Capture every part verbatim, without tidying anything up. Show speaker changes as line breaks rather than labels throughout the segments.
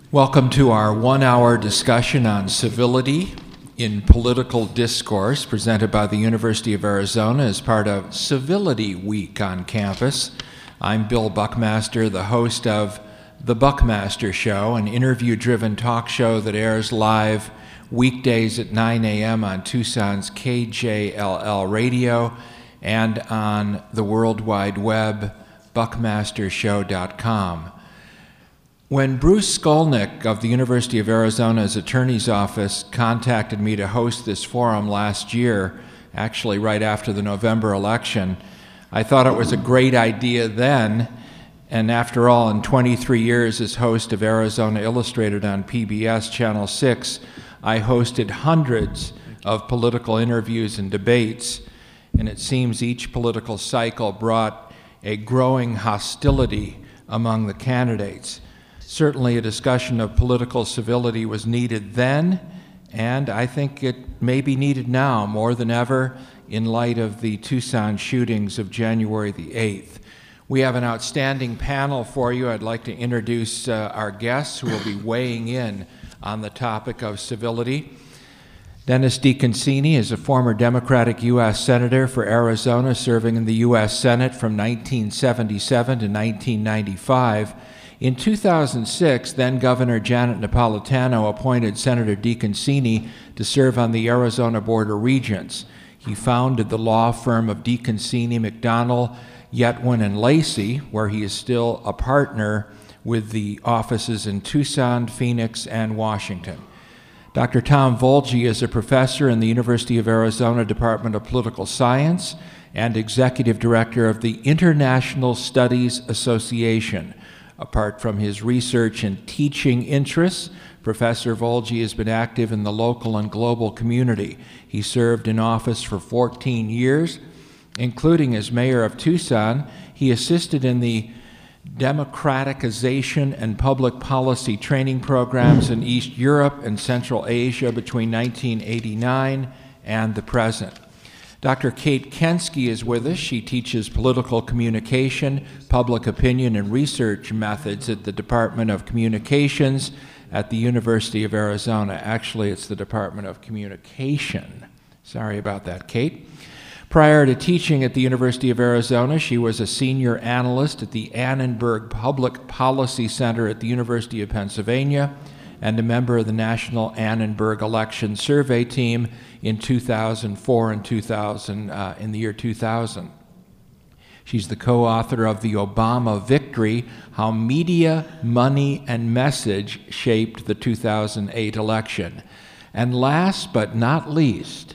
Welcome to our one-hour discussion on civility in political discourse presented by the University of Arizona as part of Civility Week on campus. I'm Bill Buckmaster, the host of The Buckmaster Show, an interview-driven talk show that airs live weekdays at nine a m on Tucson's K J L L radio and on the World Wide Web, buckmaster show dot com. When Bruce Skolnick of the University of Arizona's Attorney's Office contacted me to host this forum last year, actually right after the November election, I thought it was a great idea then, and after all, in twenty-three years as host of Arizona Illustrated on P B S Channel six, I hosted hundreds of political interviews and debates, and it seems each political cycle brought a growing hostility among the candidates. Certainly a discussion of political civility was needed then, and I think it may be needed now more than ever in light of the Tucson shootings of January the eighth. We have an outstanding panel for you. I'd like to introduce uh, our guests who will be weighing in on the topic of civility. Dennis DeConcini is a former Democratic U S Senator for Arizona, serving in the U S Senate from nineteen seventy-seven to nineteen ninety-five. In two thousand six, then-Governor Janet Napolitano appointed Senator DeConcini to serve on the Arizona Board of Regents. He founded the law firm of DeConcini, McDonald, Yetwin, and Lacey, where he is still a partner with the offices in Tucson, Phoenix, and Washington. Doctor Tom Volge is a professor in the University of Arizona Department of Political Science and executive director of the International Studies Association. Apart from his research and teaching interests, Professor Volge has been active in the local and global community. He served in office for fourteen years, including as mayor of Tucson. He assisted in the democratization and public policy training programs in East Europe and Central Asia between nineteen eighty-nine and the present. Doctor Kate Kensky is with us. She teaches political communication, public opinion, and research methods at the Department of Communications at the University of Arizona. Actually, it's the Department of Communication. Sorry about that, Kate. Prior to teaching at the University of Arizona, she was a senior analyst at the Annenberg Public Policy Center at the University of Pennsylvania and a member of the National Annenberg Election Survey Team in two thousand four and two thousand, uh, in the year two thousand. She's the co-author of The Obama Victory: How Media, Money, and Message Shaped the two thousand eight Election. And last but not least,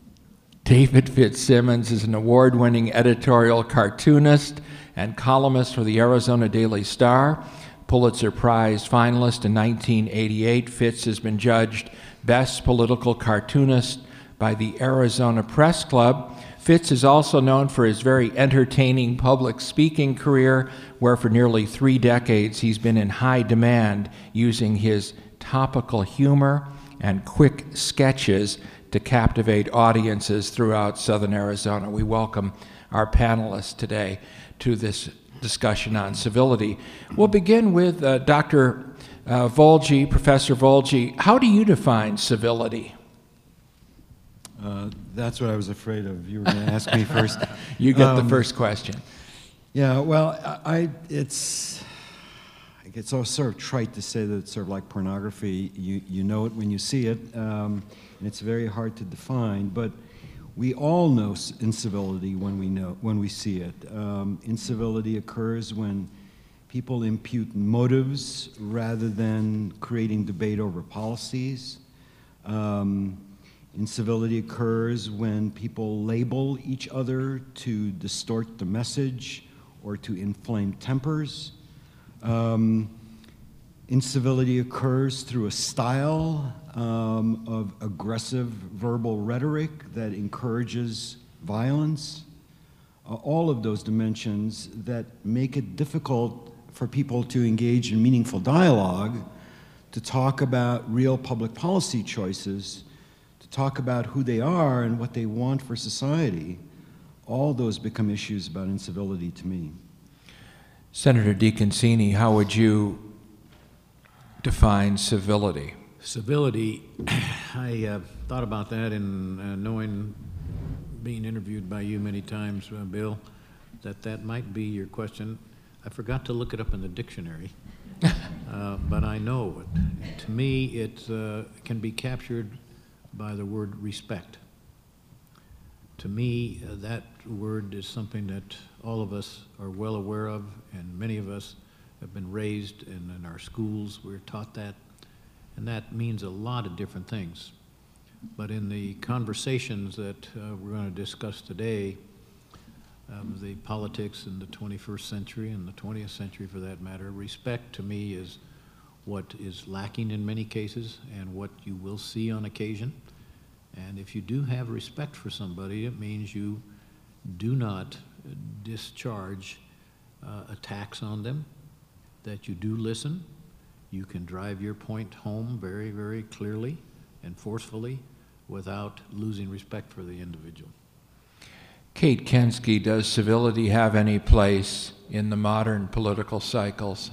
David Fitzsimmons is an award-winning editorial cartoonist and columnist for the Arizona Daily Star. Pulitzer Prize finalist in nineteen eighty-eight, Fitz has been judged Best Political Cartoonist by the Arizona Press Club. Fitz is also known for his very entertaining public speaking career, where for nearly three decades he's been in high demand, using his topical humor and quick sketches to captivate audiences throughout southern Arizona. We welcome our panelists today to this discussion on civility. We'll begin with uh, Doctor Uh, Volge, Professor Volge. How do you define civility?
Uh, that's what I was afraid of. You were going to ask me first.
You get
um,
the first question.
Yeah, well, I, it's, it's so sort of trite to say that it's sort of like pornography. You, you know it when you see it, um, and it's very hard to define, but we all know incivility when we know, when we see it. Um, incivility occurs when people impute motives rather than creating debate over policies. Um, incivility occurs when people label each other to distort the message or to inflame tempers. Um, incivility occurs through a style um, of aggressive verbal rhetoric that encourages violence. Uh, all of those dimensions that make it difficult for people to engage in meaningful dialogue, to talk about real public policy choices, to talk about who they are and what they want for society. All those become issues about incivility to me.
Senator DeConcini, how would you define civility?
Civility, I uh, thought about that in uh, knowing, being interviewed by you many times, uh, Bill, that that might be your question. I forgot to look it up in the dictionary, uh, but I know it. To me, it uh, can be captured by the word respect. To me, uh, that word is something that all of us are well aware of, and many of us have been raised, and in our schools we're taught that, and that means a lot of different things. But in the conversations that uh, we're going to discuss today, of the politics in the twenty-first century and the twentieth century for that matter, respect to me is what is lacking in many cases and what you will see on occasion. And if you do have respect for somebody, it means you do not discharge uh, attacks on them, that you do listen. You can drive your point home very, very clearly and forcefully without losing respect for the individual.
Kate Kensky, does civility have any place in the modern political cycles?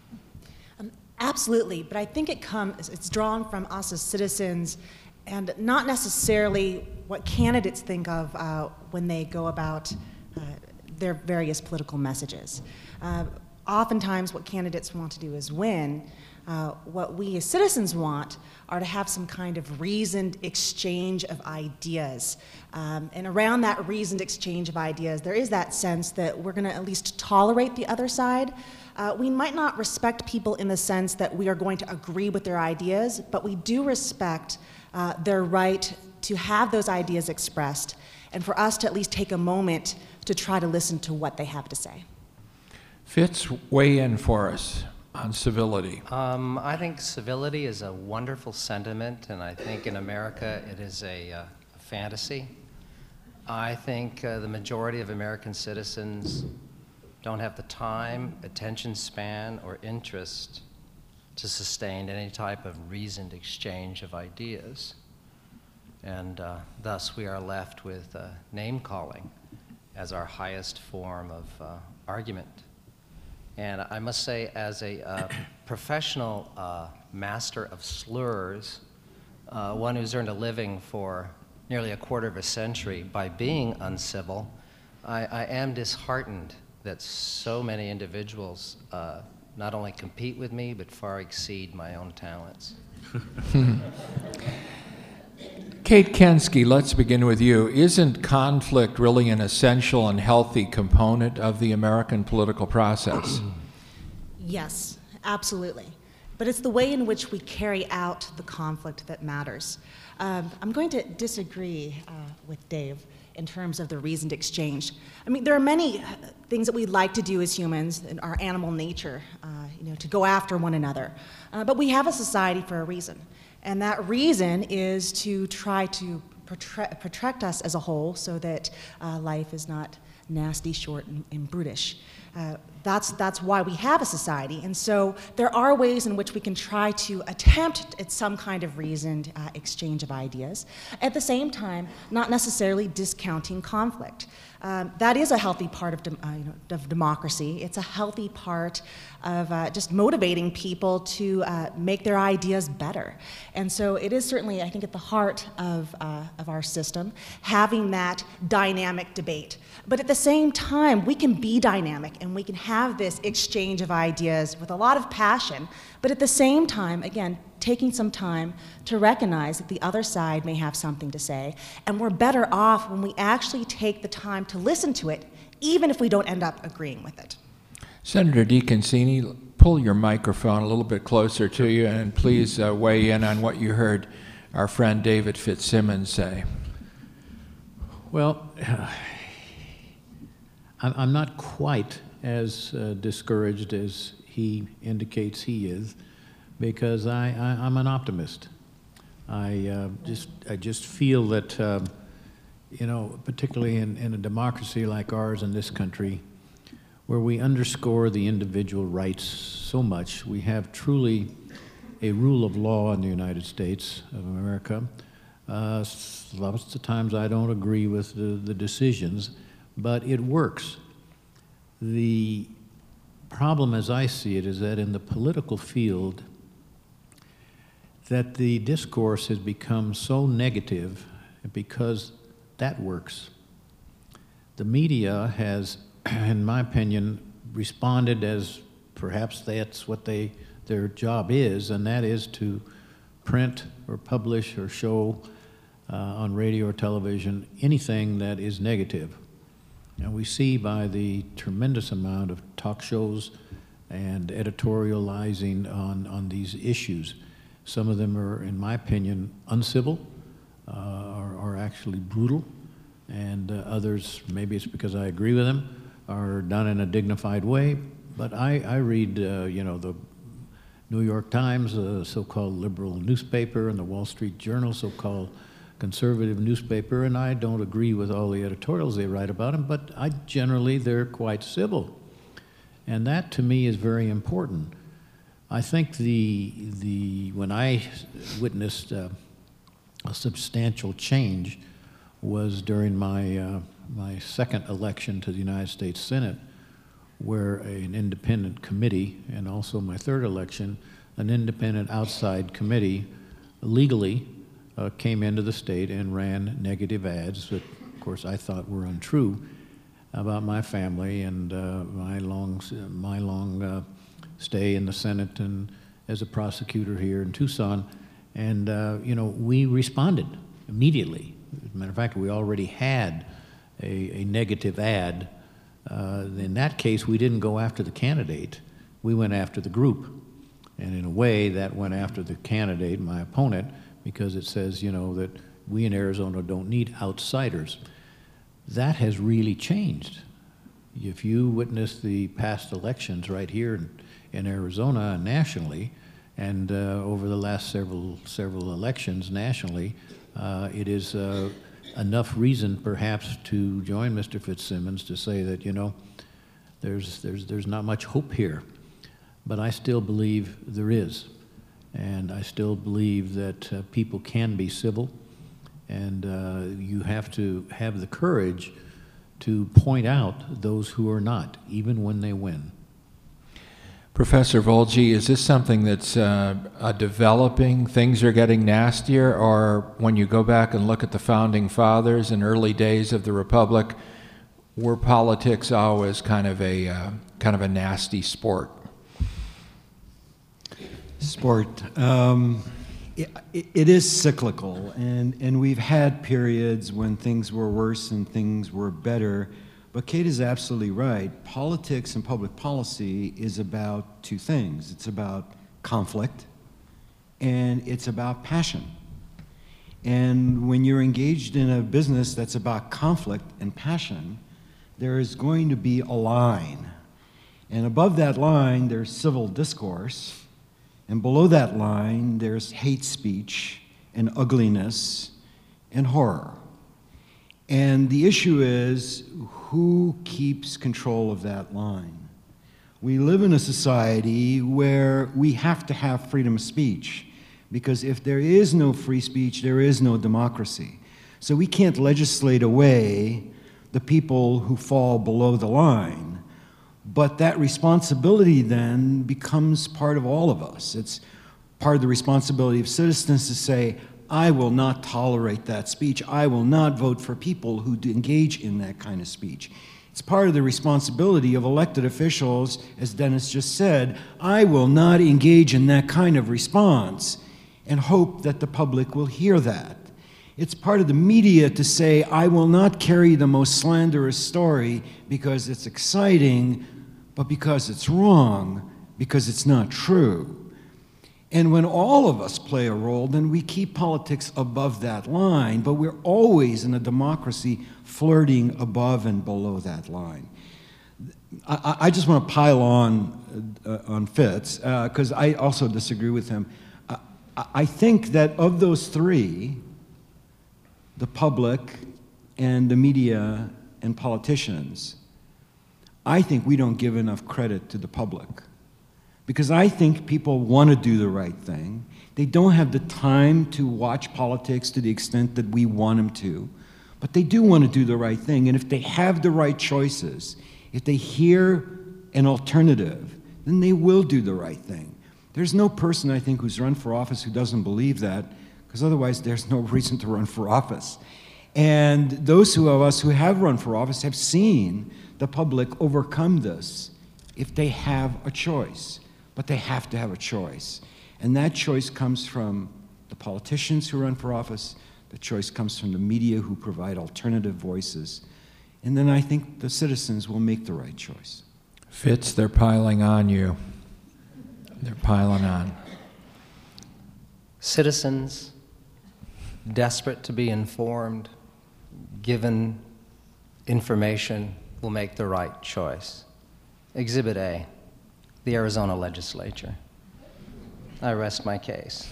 Um, absolutely, but I think it comes, it's drawn from us as citizens and not necessarily what candidates think of uh, when they go about uh, their various political messages. Uh, oftentimes what candidates want to do is win. Uh, what we as citizens want are to have some kind of reasoned exchange of ideas. Um, and around that reasoned exchange of ideas, there is that sense that we're going to at least tolerate the other side. Uh, we might not respect people in the sense that we are going to agree with their ideas, but we do respect uh, their right to have those ideas expressed, and for us to at least take a moment to try to listen to what they have to say.
Fitz, weigh in for us on civility.
Um, I think civility is a wonderful sentiment, and I think in America it is a, uh, a fantasy. I think uh, the majority of American citizens don't have the time, attention span, or interest to sustain any type of reasoned exchange of ideas. And uh, thus we are left with uh, name-calling as our highest form of uh, argument. And I must say, as a uh, professional uh, master of slurs, uh, one who's earned a living for nearly a quarter of a century by being uncivil, I, I am disheartened that so many individuals uh, not only compete with me, but far exceed my own talents.
Kate Kensky, let's begin with you. Isn't conflict really an essential and healthy component of the American political process?
Yes, absolutely. But it's the way in which we carry out the conflict that matters. Um, I'm going to disagree uh, with Dave in terms of the reasoned exchange. I mean, there are many things that we like to do as humans in our animal nature, uh, you know, to go after one another. Uh, but we have a society for a reason. And that reason is to try to protect, protect us as a whole so that uh, life is not nasty, short, and, and brutish. Uh, that's, that's why we have a society. And so there are ways in which we can try to attempt at some kind of reasoned uh, exchange of ideas, at the same time not necessarily discounting conflict. Um, that is a healthy part of, de uh, you know, of democracy. It's a healthy part of uh, just motivating people to uh, make their ideas better. And so it is certainly, I think, at the heart of, uh, of our system, having that dynamic debate. But at the same time, we can be dynamic and we can have this exchange of ideas with a lot of passion, but at the same time, again, taking some time to recognize that the other side may have something to say, and we're better off when we actually take the time to listen to it, even if we don't end up agreeing with it.
Senator DeConcini, pull your microphone a little bit closer to you, and please uh, weigh in on what you heard our friend David Fitzsimmons say.
Well, uh, I'm not quite as uh, discouraged as he indicates he is, because I, I, I'm an optimist. I uh, just I just feel that uh, you know, particularly in, in a democracy like ours in this country, where we underscore the individual rights so much, we have truly a rule of law in the United States of America. Uh, lots of times I don't agree with the, the decisions, but it works. The problem as I see it is that in the political field, that the discourse has become so negative because that works. The media has, in my opinion, responded as perhaps that's what they, their job is, and that is to print or publish or show uh, on radio or television anything that is negative. And we see by the tremendous amount of talk shows and editorializing on, on these issues. Some of them are, in my opinion, uncivil, uh, or, or actually brutal, and uh, others, maybe it's because I agree with them, are done in a dignified way. But I, I read, uh, you know, the New York Times, a so-called liberal newspaper, and the Wall Street Journal, so-called conservative newspaper, and I don't agree with all the editorials they write about them, but I generally, they're quite civil. And that, to me, is very important. I think the, the, when I witnessed uh, a substantial change was during my, uh, my second election to the United States Senate, where an independent committee, and also my third election, an independent outside committee legally uh, came into the state and ran negative ads that, of course, I thought were untrue about my family and uh, my long, my long uh, stay in the Senate and as a prosecutor here in Tucson. And, uh, you know, we responded immediately. As a matter of fact, we already had a, a negative ad. Uh, in that case, we didn't go after the candidate. We went after the group. And in a way, that went after the candidate, my opponent, because it says, you know, that we in Arizona don't need outsiders. That has really changed. If you witness the past elections right here in, in Arizona and nationally, and uh, over the last several, several elections nationally, uh, it is uh, enough reason perhaps to join Mister Fitzsimmons to say that, you know, there's, there's, there's not much hope here. But I still believe there is. And I still believe that uh, people can be civil, and uh, you have to have the courage to point out those who are not, even when they win.
Professor Volge, is this something that's uh, a developing, things are getting nastier, or when you go back and look at the Founding Fathers and early days of the Republic, were politics always kind of a, uh, kind of a nasty sport?
Sport. Um, it, it is cyclical, and, and we've had periods when things were worse and things were better. But Kate is absolutely right. Politics and public policy is about two things. It's about conflict, and it's about passion. And when you're engaged in a business that's about conflict and passion, there is going to be a line. And above that line, there's civil discourse. And below that line, there's hate speech and ugliness and horror. And the issue is, who keeps control of that line? We live in a society where we have to have freedom of speech, because if there is no free speech, there is no democracy. So we can't legislate away the people who fall below the line. But that responsibility then becomes part of all of us. It's part of the responsibility of citizens to say, I will not tolerate that speech. I will not vote for people who engage in that kind of speech. It's part of the responsibility of elected officials, as Dennis just said, I will not engage in that kind of response and hope that the public will hear that. It's part of the media to say, I will not carry the most slanderous story because it's exciting, but because it's wrong, because it's not true. And when all of us play a role, then we keep politics above that line, but we're always in a democracy flirting above and below that line. I, I just want to pile on uh, on Fitz, because uh, I also disagree with him. I, I think that of those three, the public and the media and politicians, I think we don't give enough credit to the public, because I think people want to do the right thing. They don't have the time to watch politics to the extent that we want them to, but they do want to do the right thing. And if they have the right choices, if they hear an alternative, then they will do the right thing. There's no person, I think, who's run for office who doesn't believe that, because otherwise there's no reason to run for office. And those who of us who have run for office have seen the public overcome this if they have a choice. But they have to have a choice. And that choice comes from the politicians who run for office. The choice comes from the media who provide alternative voices. And then I think the citizens will make the right choice.
Fitz, they're piling on you. They're piling on.
Citizens, desperate to be informed, given information, will make the right choice. Exhibit A, the Arizona legislature. I rest my case.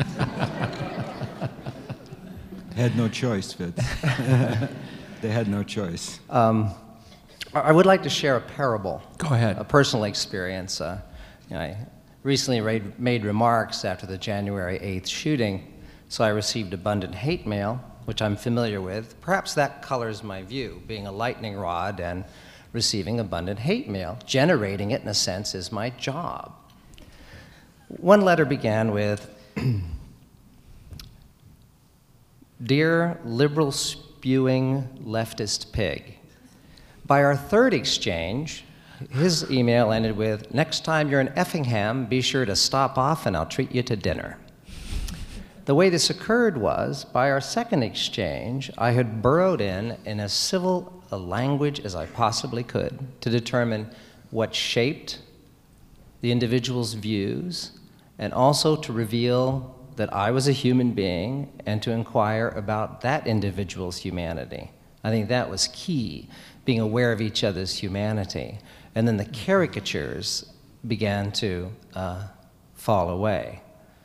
Had no choice, Fitz. They had no choice.
Um, I would like to share a parable.
Go ahead.
A personal experience. Uh, you know, I recently made, made remarks after the January eighth shooting, so I received abundant hate mail, which I'm familiar with. Perhaps that colors my view, being a lightning rod and receiving abundant hate mail. Generating it, in a sense, is my job. One letter began with, "Dear liberal spewing leftist pig." By our third exchange, his email ended with, "Next time you're in Effingham, be sure to stop off and I'll treat you to dinner." The way this occurred was, by our second exchange, I had burrowed in in as civil a language as I possibly could to determine what shaped the individual's views, and also to reveal that I was a human being and to inquire about that individual's humanity. I think that was key, being aware of each other's humanity. And then the caricatures began to uh, fall away.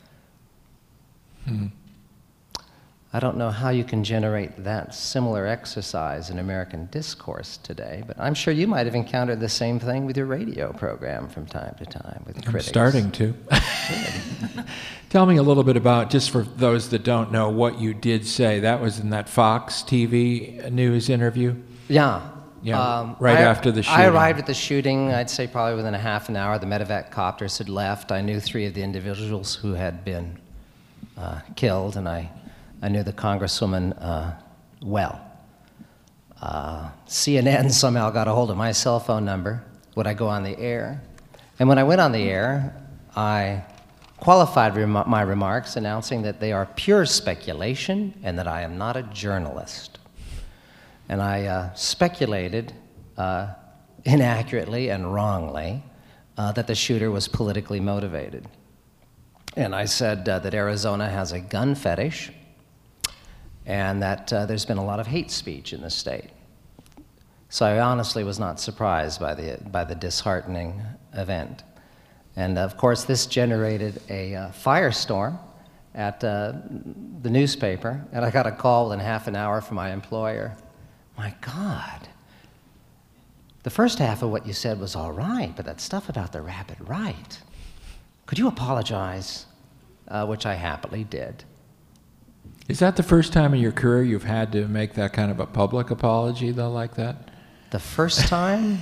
Hmm.
I don't know how you can generate that similar exercise in American discourse today, but I'm sure you might have encountered the same thing with your radio program from time to time with critics.
I'm starting to. Tell me a little bit about, just for those that don't know, what you did say. That was in that Fox T V News interview?
Yeah.
Yeah,
um,
right
I,
after the shooting.
I arrived at the shooting, I'd say probably within a half an hour. The medevac copters had left. I knew three of the individuals who had been uh, killed, and I, I knew the Congresswoman uh, well. Uh, C N N somehow got a hold of my cell phone number. Would I go on the air? And when I went on the air, I qualified rem my remarks, announcing that they are pure speculation and that I am not a journalist. And I uh, speculated uh, inaccurately and wrongly uh, that the shooter was politically motivated. And I said uh, that Arizona has a gun fetish and that uh, there's been a lot of hate speech in the state. So I honestly was not surprised by the, by the disheartening event. And of course, this generated a uh, firestorm at uh, the newspaper, and I got a call within half an hour from my employer. My God, the first half of what you said was all right, but that stuff about the rapid right, could you apologize? Uh, which I happily did.
Is that the first time in your career you've had to make that kind of a public apology, though, like that?
The first time?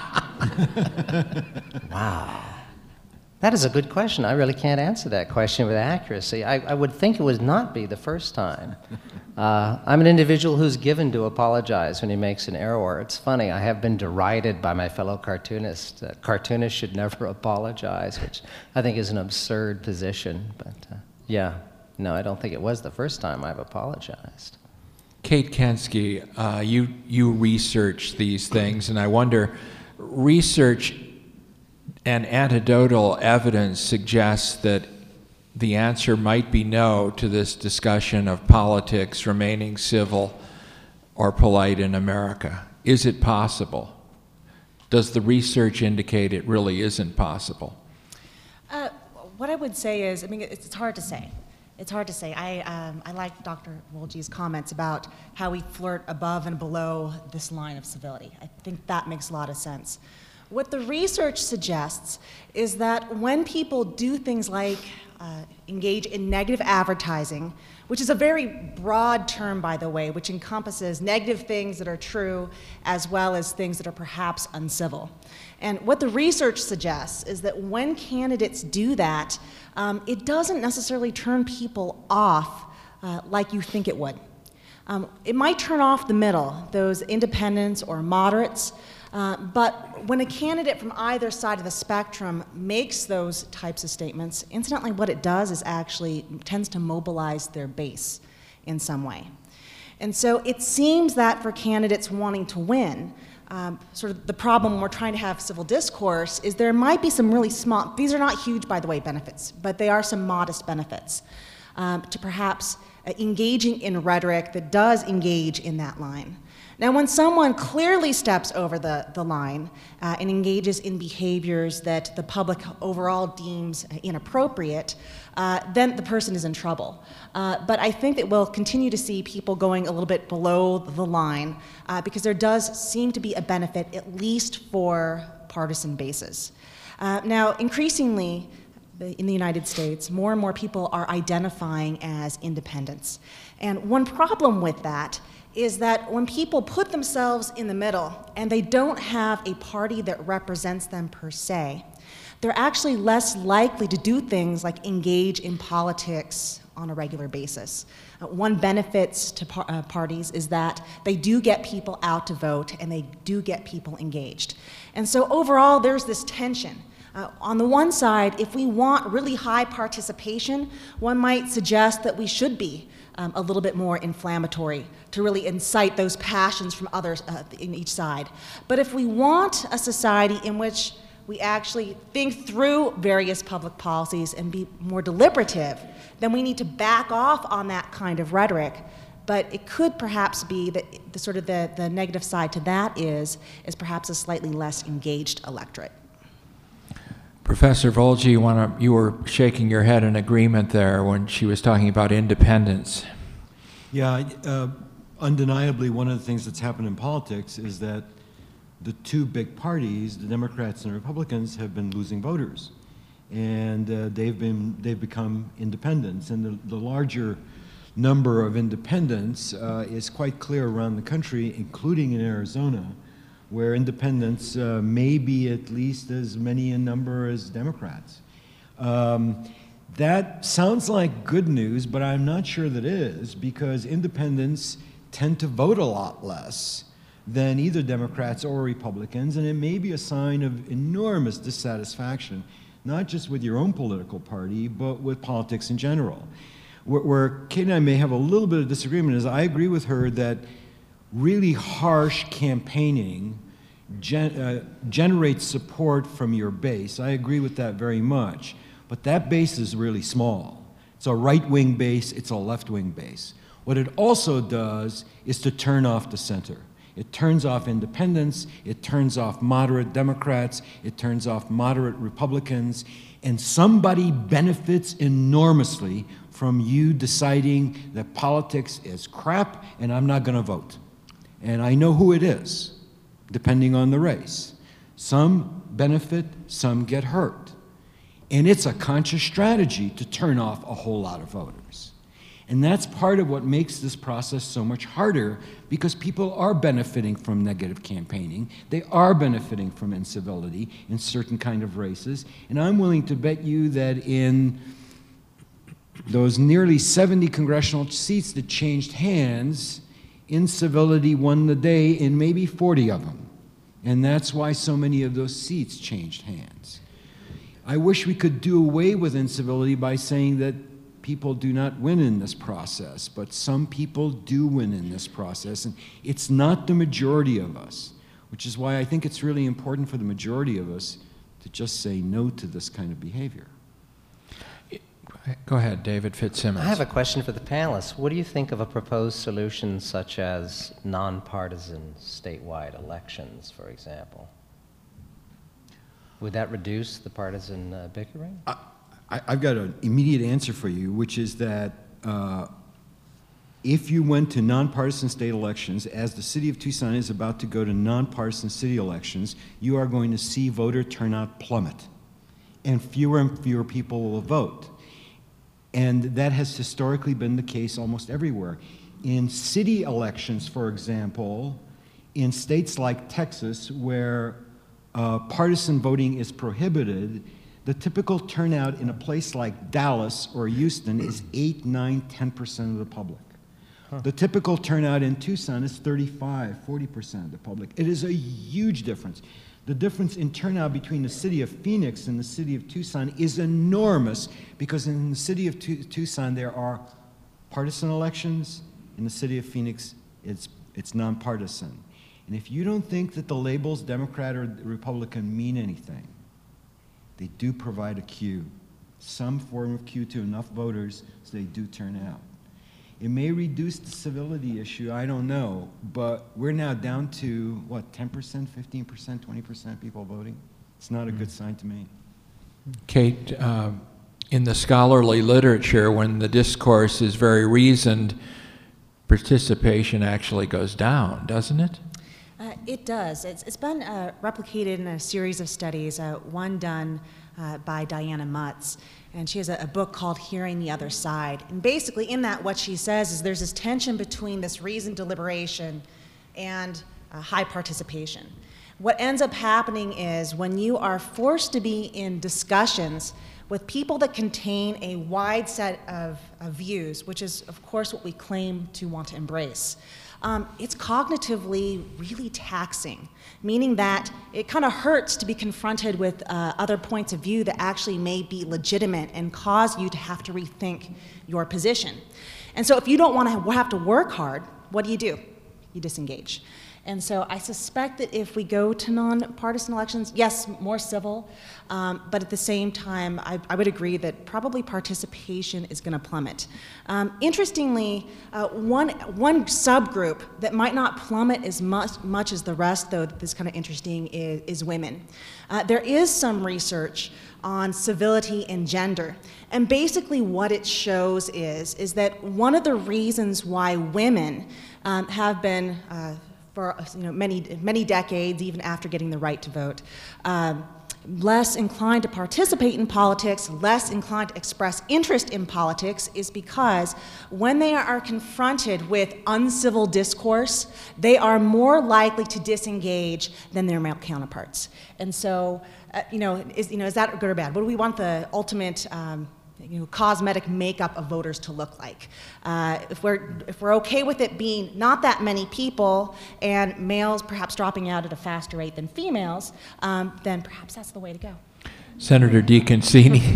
Wow. That is a good question. I really can't answer that question with accuracy. I, I would think it would not be the first time. Uh, I'm an individual who's given to apologize when he makes an error. It's funny, I have been derided by my fellow cartoonists. Uh, cartoonists should never apologize, which I think is an absurd position. But uh, yeah, no, I don't think it was the first time I've apologized.
Kate Kensky, uh, you, you research these things, and I wonder, research and anecdotal evidence suggests that the answer might be no to this discussion of politics remaining civil or polite in America. Is it possible? Does the research indicate it really isn't possible?
Uh, what I would say is, I mean, it's, it's hard to say. It's hard to say. I, um, I like Doctor Woolge's comments about how we flirt above and below this line of civility. I think that makes a lot of sense. What the research suggests is that when people do things like uh, engage in negative advertising, which is a very broad term, by the way, which encompasses negative things that are true as well as things that are perhaps uncivil. And what the research suggests is that when candidates do that, um, it doesn't necessarily turn people off uh, like you think it would. Um, it might turn off the middle, those independents or moderates, uh, but when a candidate from either side of the spectrum makes those types of statements, incidentally, what it does is actually tends to mobilize their base in some way. And so it seems that for candidates wanting to win, um, sort of the problem when we're trying to have civil discourse is there might be some really small, these are not huge, by the way, benefits, but they are some modest benefits um, to perhaps uh, engaging in rhetoric that does engage in that line. Now, when someone clearly steps over the, the line uh, and engages in behaviors that the public overall deems inappropriate, uh, then the person is in trouble. Uh, but I think that we'll continue to see people going a little bit below the line uh, because there does seem to be a benefit, at least for partisan bases. Uh, now, increasingly, in the United States, more and more people are identifying as independents. And one problem with that is that when people put themselves in the middle and they don't have a party that represents them per se, they're actually less likely to do things like engage in politics on a regular basis. Uh, one benefits to par uh, parties is that they do get people out to vote and they do get people engaged. And so overall, there's this tension. Uh, on the one side, if we want really high participation, one might suggest that we should be um, a little bit more inflammatory to really incite those passions from others uh, in each side. But if we want a society in which we actually think through various public policies and be more deliberative, then we need to back off on that kind of rhetoric. But it could perhaps be that the sort of the, the negative side to that is, is perhaps a slightly less engaged electorate.
Professor Volge, you, wanna, you were shaking your head in agreement there when she was talking about independence.
Yeah, uh, undeniably, one of the things that's happened in politics is that the two big parties, the Democrats and the Republicans, have been losing voters. And uh, they've, been, they've become independents. And the, the larger number of independents uh, is quite clear around the country, including in Arizona, where independents uh, may be at least as many in number as Democrats. Um, that sounds like good news, but I'm not sure that is, because independents tend to vote a lot less than either Democrats or Republicans, and it may be a sign of enormous dissatisfaction, not just with your own political party, but with politics in general. Where, where Kate and I may have a little bit of disagreement is I agree with her that really harsh campaigning gen uh, generates support from your base. I agree with that very much. But that base is really small. It's a right-wing base, it's a left-wing base. What it also does is to turn off the center. It turns off independents, it turns off moderate Democrats, it turns off moderate Republicans, and somebody benefits enormously from you deciding that politics is crap and I'm not going to vote. And I know who it is, depending on the race. Some benefit, some get hurt. And it's a conscious strategy to turn off a whole lot of voters. And that's part of what makes this process so much harder, because people are benefiting from negative campaigning. They are benefiting from incivility in certain kind of races. And I'm willing to bet you that in those nearly seventy congressional seats that changed hands, incivility won the day in maybe forty of them. And that's why so many of those seats changed hands. I wish we could do away with incivility by saying that people do not win in this process, but some people do win in this process, and it's not the majority of us, which is why I think it's really important for the majority of us to just say no to this kind of behavior.
Go ahead, David Fitzsimmons.
I have a question for the panelists. What do you think of a proposed solution such as nonpartisan statewide elections, for example? Would that reduce the partisan uh, bickering?
I, I've got an immediate answer for you, which is that uh, if you went to nonpartisan state elections, as the city of Tucson is about to go to nonpartisan city elections, you are going to see voter turnout plummet, and fewer and fewer people will vote. And that has historically been the case almost everywhere. In city elections, for example, in states like Texas, where uh, partisan voting is prohibited, the typical turnout in a place like Dallas or Houston is eight, nine, ten percent of the public. Huh. The typical turnout in Tucson is thirty-five, forty percent of the public. It is a huge difference. The difference in turnout between the city of Phoenix and the city of Tucson is enormous, because in the city of Tucson there are partisan elections. In the city of Phoenix, it's, it's nonpartisan. And if you don't think that the labels Democrat or Republican mean anything, they do provide a cue, some form of cue to enough voters so they do turn out. It may reduce the civility issue, I don't know, but we're now down to, what, ten percent, fifteen percent, twenty percent people voting? It's not a good sign to me.
Kate, uh, in the scholarly literature, when the discourse is very reasoned, participation actually goes down, doesn't it?
Uh, it does. It's, it's been uh, replicated in a series of studies, uh, one done uh, by Diana Mutz, and she has a, a book called Hearing the Other Side. And basically in that, what she says is there's this tension between this reasoned deliberation and uh, high participation. What ends up happening is when you are forced to be in discussions with people that contain a wide set of, of views, which is of course what we claim to want to embrace, Um, it's cognitively really taxing, meaning that it kind of hurts to be confronted with uh, other points of view that actually may be legitimate and cause you to have to rethink your position. And so if you don't want to have to work hard, what do you do? You disengage. And so I suspect that if we go to nonpartisan elections, yes, more civil, um, but at the same time, I, I would agree that probably participation is going to plummet. Um, interestingly, uh, one, one subgroup that might not plummet as much, much as the rest, though that's kind of interesting, is, is women. Uh, there is some research on civility and gender, and basically what it shows is, is that one of the reasons why women um, have been uh, for you know, many, many decades, even after getting the right to vote, um, less inclined to participate in politics, less inclined to express interest in politics, is because when they are confronted with uncivil discourse, they are more likely to disengage than their male counterparts. And so, uh, you know, is, you know, is that good or bad? What do we want the ultimate um, you know, cosmetic makeup of voters to look like? Uh, if we're if we're okay with it being not that many people and males perhaps dropping out at a faster rate than females, um, then perhaps that's the way to go. Senator
DeConcini,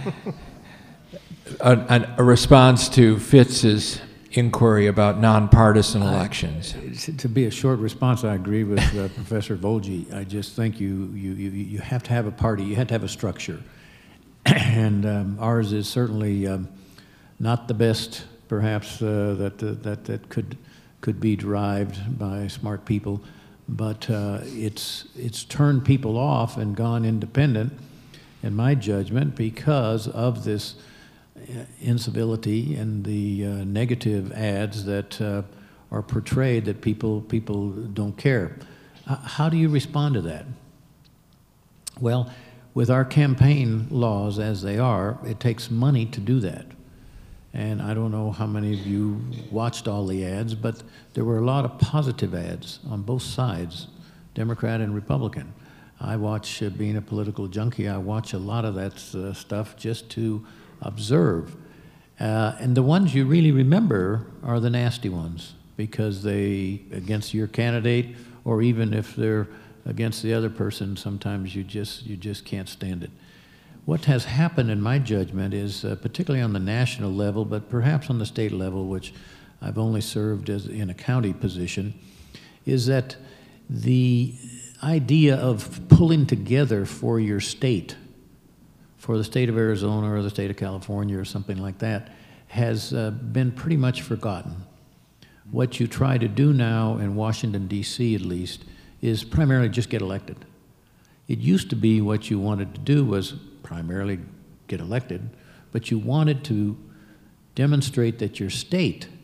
a, a, a response to Fitz's inquiry about nonpartisan elections.
Uh, to be a short response, I agree with uh, Professor Volge. I just think you, you you you have to have a party. You have to have a structure. And um, ours is certainly um, not the best, perhaps, uh, that, uh, that, that could, could be derived by smart people, but uh, it's, it's turned people off and gone independent, in my judgment, because of this incivility and the uh, negative ads that uh, are portrayed that people, people don't care. Uh, how do you respond to that? Well, with our campaign laws as they are, it takes money to do that. And I don't know how many of you watched all the ads, but there were a lot of positive ads on both sides, Democrat and Republican. I watch, uh, being a political junkie, I watch a lot of that uh, stuff just to observe. Uh, and the ones you really remember are the nasty ones, because they, against your candidate, or even if they're against the other person, sometimes you just you just can't stand it. What has happened, in my judgment, is uh, particularly on the national level, but perhaps on the state level, which I've only served as in a county position, is that the idea of pulling together for your state, for the state of Arizona or the state of California or something like that, has uh, been pretty much forgotten. What you try to do now in Washington, D C at least, is primarily just get elected. It used to be what you wanted to do was primarily get elected, but you wanted to demonstrate that your state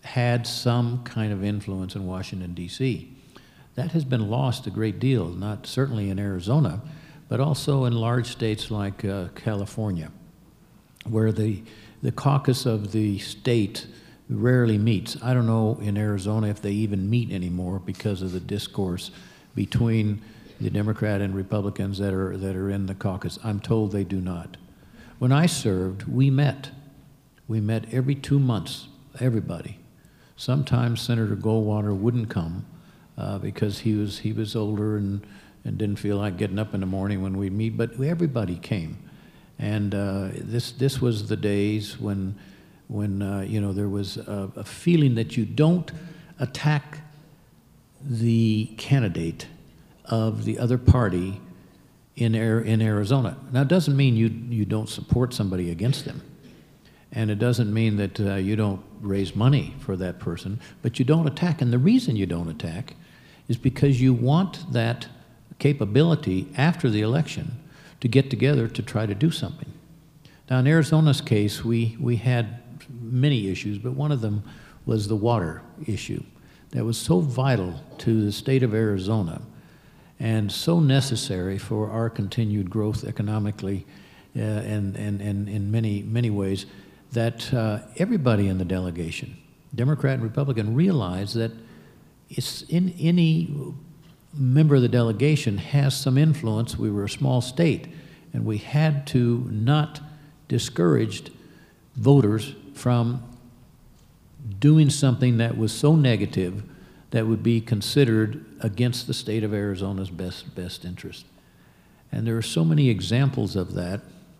had some kind of influence in Washington, D C That has been lost a great deal, not certainly in Arizona, but also in large states like uh, California, where the, the caucus of the state rarely meets. I don't know in Arizona if they even meet anymore because of the discourse between the Democrat and Republicans that are, that are in the caucus. I'm told they do not. When I served, we met. We met every two months, everybody. Sometimes Senator Goldwater wouldn't come uh, because he was, he was older and, and didn't feel like getting up in the morning when we'd meet, but everybody came. And uh, this, this was the days when, when uh, you know, there was a, a feeling that you don't attack the candidate of the other party in, in Arizona. Now, it doesn't mean you, you don't support somebody against them. And it doesn't mean that uh, you don't raise money for that person, but you don't attack. And the reason you don't attack is because you want that capability after the election to get together to try to do something. Now, in Arizona's case, we, we had many issues, but one of them was the water issue that was so vital to the state of Arizona and so necessary for our continued growth economically uh, and, and, and in many, many ways, that uh, everybody in the delegation, Democrat and Republican, realized that it's in any member of the delegation has some influence. We were a small state, and we had to not discourage voters from doing something that was so negative that would be considered against the state of Arizona's best, best interest. And there are so many examples of that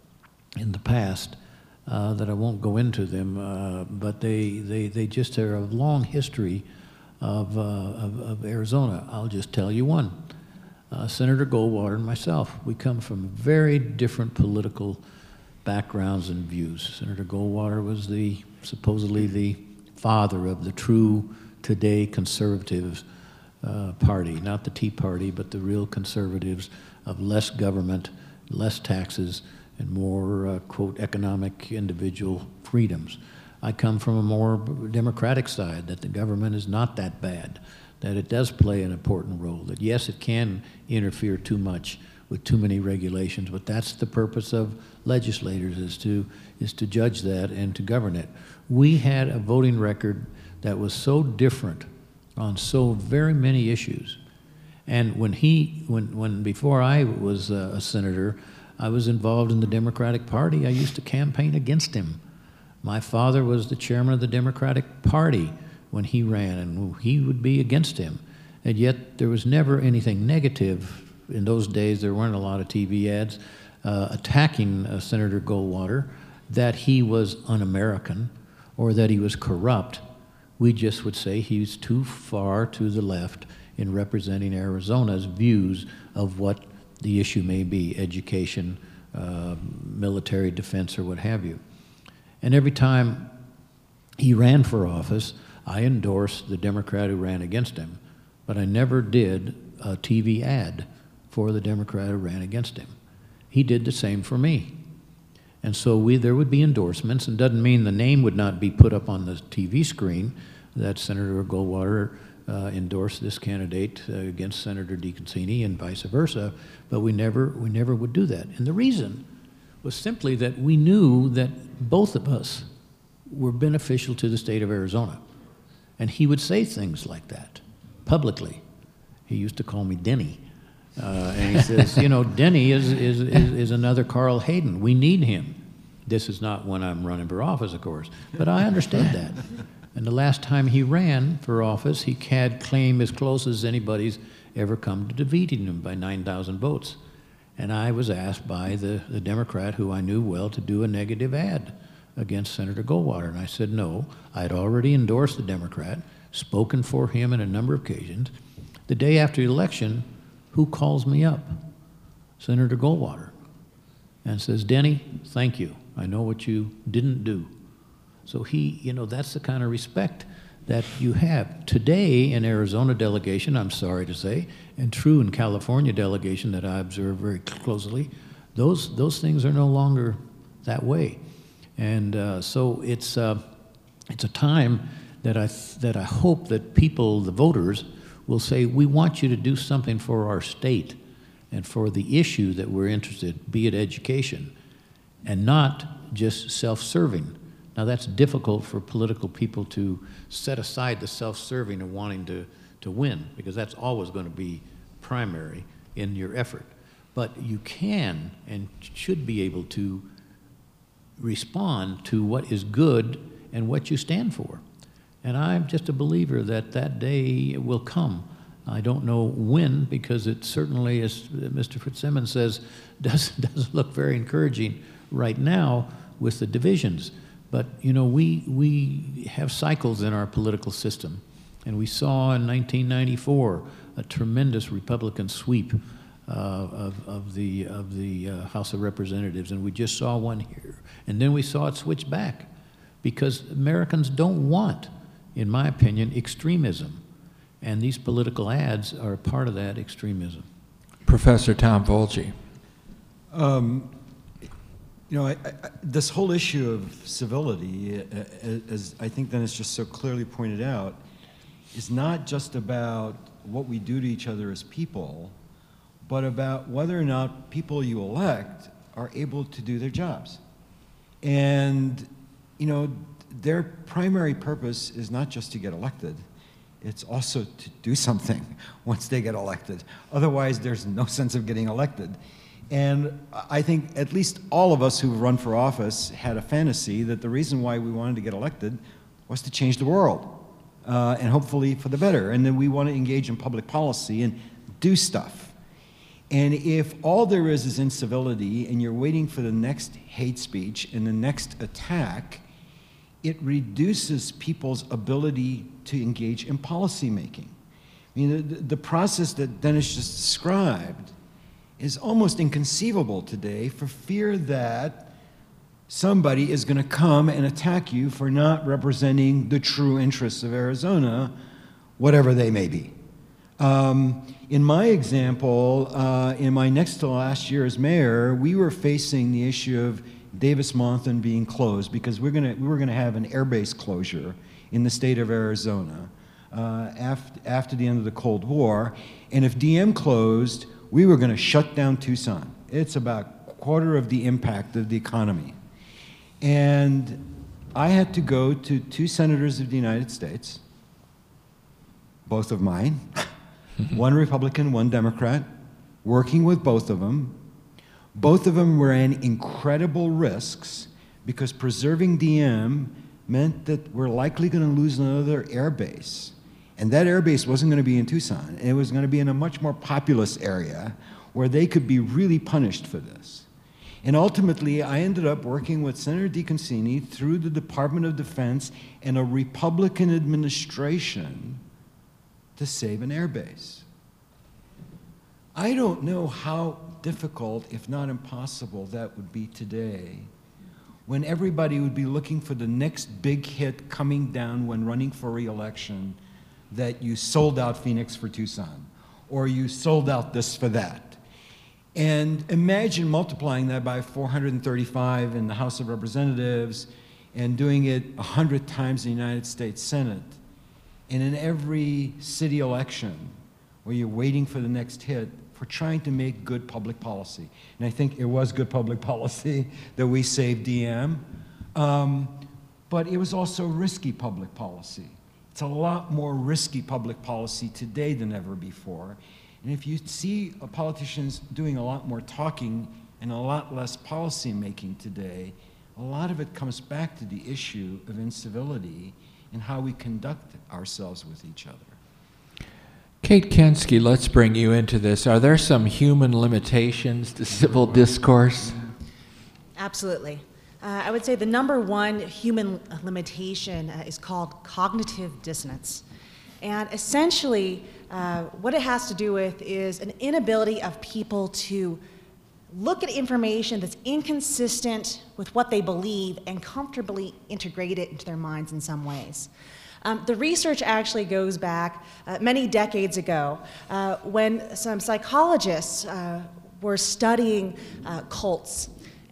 in the past uh, that I won't go into them, uh, but they, they, they just are a long history of, uh, of, of Arizona. I'll just tell you one. Uh, Senator Goldwater and myself, we come from very different political backgrounds and views. Senator Goldwater was the supposedly the father of the true today conservative uh, party, not the Tea Party, but the real conservatives of less government, less taxes, and more, uh, quote, economic individual freedoms. I come from a more democratic side, that the government is not that bad, that it does play an important role, that yes, it can interfere too much with too many regulations, but that's the purpose of legislators, is to, is to judge that and to govern it. We had a voting record that was so different on so very many issues. And when he, when, when before I was uh, a senator, I was involved in the Democratic Party. I used to campaign against him. My father was the chairman of the Democratic Party when he ran, and he would be against him. And yet there was never anything negative. In those days, there weren't a lot of T V ads uh, attacking uh, Senator Goldwater, that he was un-American or that he was corrupt. We just would say he's too far to the left in representing Arizona's views of what the issue may be, education, uh, military defense, or what have you. And every time he ran for office, I endorsed the Democrat who ran against him, but I never did a T V ad for the Democrat who ran against him. He did the same for me. And so we, there would be endorsements, and doesn't mean the name would not be put up on the T V screen that Senator Goldwater uh, endorsed this candidate uh, against Senator DeConcini and vice versa, but we never, we never would do that. And the reason was simply that we knew that both of us were beneficial to the state of Arizona. And he would say things like that publicly. He used to call me Denny. Uh, and he says, you know, Denny is, is, is, is another Carl Hayden. We need him. This is not when I'm running for office, of course, but I understand that. And the last time he ran for office, he had claim as close as anybody's ever come to defeating him by nine thousand votes. And I was asked by the, the Democrat, who I knew well, to do a negative ad against Senator Goldwater. And I said no. I had already endorsed the Democrat, spoken for him on a number of occasions. The day after the election, who calls me up? Senator Goldwater. And says, Denny, thank you. I know what you didn't do. So he, you know, that's the kind of respect that you have. Today in Arizona delegation, I'm sorry to say, and true in California delegation that I observe very closely, those, those things are no longer that way. And uh, so it's, uh, it's a time that I, that I hope that people, the voters, will say, we want you to do something for our state and for the issue that we're interested, be it education, and not just self-serving. Now that's difficult for political people to set aside the self-serving and wanting to, to win, because that's always going to be primary in your effort. But you can and should be able to respond to what is good and what you stand for. And I'm just a believer that that day will come. I don't know when, because it certainly, as Mister Fitzsimmons says, does, doesn't look very encouraging right now with the divisions. But, you know, we, we have cycles in our political system. And we saw in nineteen ninety-four a tremendous Republican sweep uh, of, of the, of the uh, House of Representatives. And we just saw one here. And then we saw it switch back, because Americans don't want, in my opinion, extremism. And these political ads are a part of that extremism.
Professor Tom Volge.
Um, you know, I, I, this whole issue of civility, uh, as I think Dennis just so clearly pointed out, is not just about what we do to each other as people, but about whether or not people you elect are able to do their jobs. And, you know, their primary purpose is not just to get elected, it's also to do something once they get elected. Otherwise, there's no sense of getting elected. And I think at least all of us who've run for office had a fantasy that the reason why we wanted to get elected was to change the world, uh, and hopefully for the better. And then we want to engage in public policy and do stuff. And if all there is is incivility and you're waiting for the next hate speech and the next attack, it reduces people's ability to engage in policy making. I mean, the, the process that Dennis just described is almost inconceivable today, for fear that somebody is going to come and attack you for not representing the true interests of Arizona, whatever they may be. Um, in my example, uh, in my next to last year as mayor, we were facing the issue of Davis-Monthan being closed, because we're gonna, we were going to have an airbase closure in the state of Arizona uh, after, after the end of the Cold War. And if D M closed, we were going to shut down Tucson. It's about a quarter of the impact of the economy. And I had to go to two senators of the United States, both of mine, one Republican, one Democrat, working with both of them. Both of them ran incredible risks, because preserving D M meant that we're likely going to lose another air base. And that air base wasn't going to be in Tucson. It was going to be in a much more populous area where they could be really punished for this. And ultimately, I ended up working with Senator DeConcini through the Department of Defense and a Republican administration to save an air base. I don't know how difficult, if not impossible, that would be today, when everybody would be looking for the next big hit coming down when running for re-election, that you sold out Phoenix for Tucson, or you sold out this for that. And imagine multiplying that by four hundred thirty-five in the House of Representatives and doing it one hundred times in the United States Senate. And in every city election where you're waiting for the next hit, for trying to make good public policy. And I think it was good public policy that we saved D M, um, but it was also risky public policy. It's a lot more risky public policy today than ever before. And if you see politicians doing a lot more talking and a lot less policy making today, a lot of it comes back to the issue of incivility and how we conduct ourselves with each other.
Kate Kensky, let's bring you into this. Are there some human limitations to civil discourse?
Absolutely. Uh, I would say the number one human limitation uh, is called cognitive dissonance. And essentially, uh, what it has to do with is an inability of people to look at information that's inconsistent with what they believe and comfortably integrate it into their minds in some ways. Um, the research actually goes back uh, many decades ago uh, when some psychologists uh, were studying uh, cults.